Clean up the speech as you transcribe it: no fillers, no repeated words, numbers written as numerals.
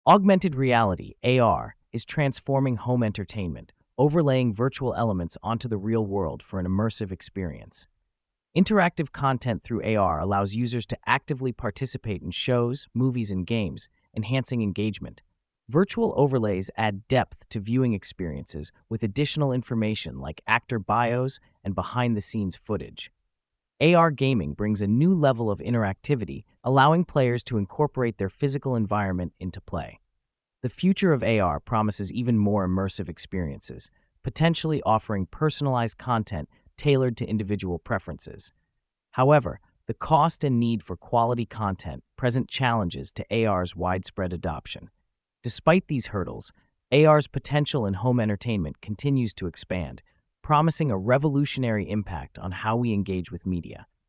Augmented reality, AR, is transforming home entertainment, overlaying virtual elements onto the real world for an immersive experience. Interactive content through AR allows users to actively participate in shows, movies, and games, enhancing engagement. Virtual overlays add depth to viewing experiences with additional information like actor bios and behind the scenes footage. AR gaming brings a new level of interactivity, allowing players to incorporate their physical environment into play. The future of AR promises even more immersive experiences, potentially offering personalized content tailored to individual preferences. However, the cost and need for quality content present challenges to AR's widespread adoption. Despite these hurdles, AR's potential in home entertainment continues to expand, promising a revolutionary impact on how we engage with media.